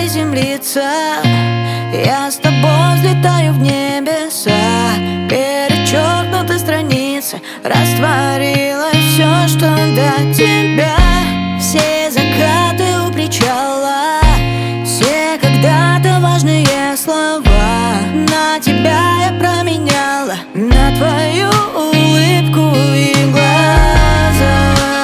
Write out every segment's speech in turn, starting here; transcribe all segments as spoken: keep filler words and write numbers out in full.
приземлиться. Я с тобой взлетаю в небеса. Перечеркнуты страницы, растворилось все, что до тебя. Все закаты у причала, все когда-то важные слова на тебя я променяла, на твою улыбку и глаза.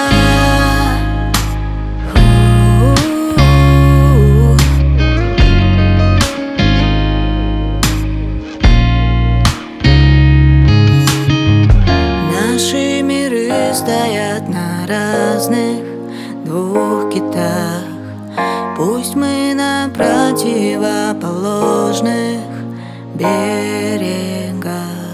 Наши миры стоят на разных двух китах. Пусть мы на противоположных берегах.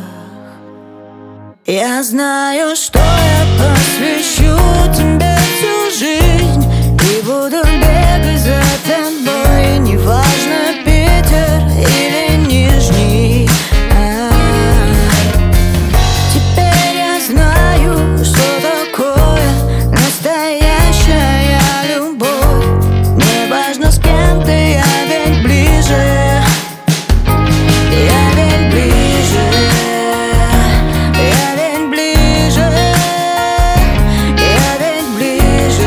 Я знаю, что я посвящу тебе всю жизнь и буду бегать за тобой. Неважно, Питер или Нижний. А-а-а. Теперь я знаю, что такое настоящая любовь. Неважно, с кем ты, я ведь ближе. Я ведь ближе. Я ведь ближе. Я ведь ближе.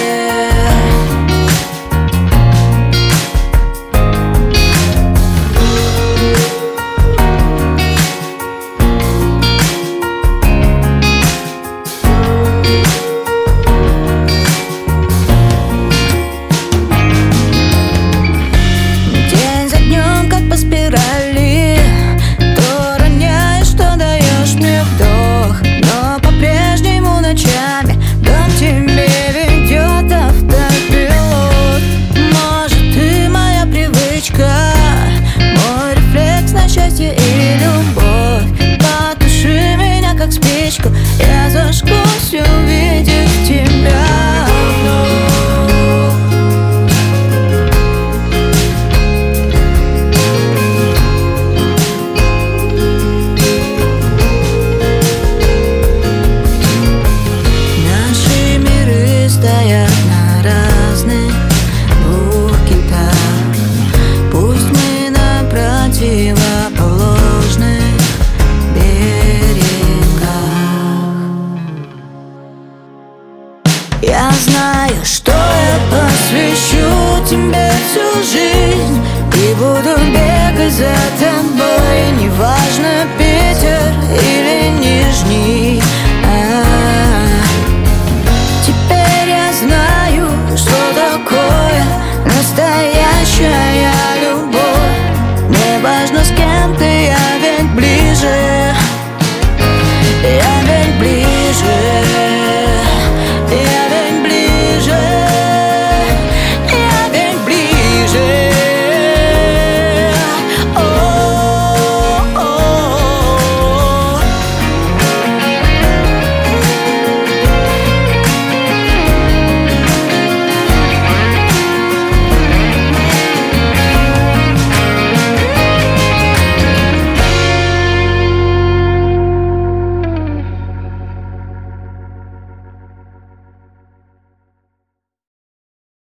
День за днем, как по спирали, то роняешь, что даешь мне вдох. Но по-прежнему ночами дом тебе ведет автопилот. Может, ты моя привычка, мой рефлекс на счастье и любовь. Потуши меня, как спичку, я зажгусь, увидев тебя вновь. Наши миры стоят на разных двух китах. Пусть мы на противоположных берегах. Я знаю, что я посвящу тебе всю жизнь и буду бегать за тобой.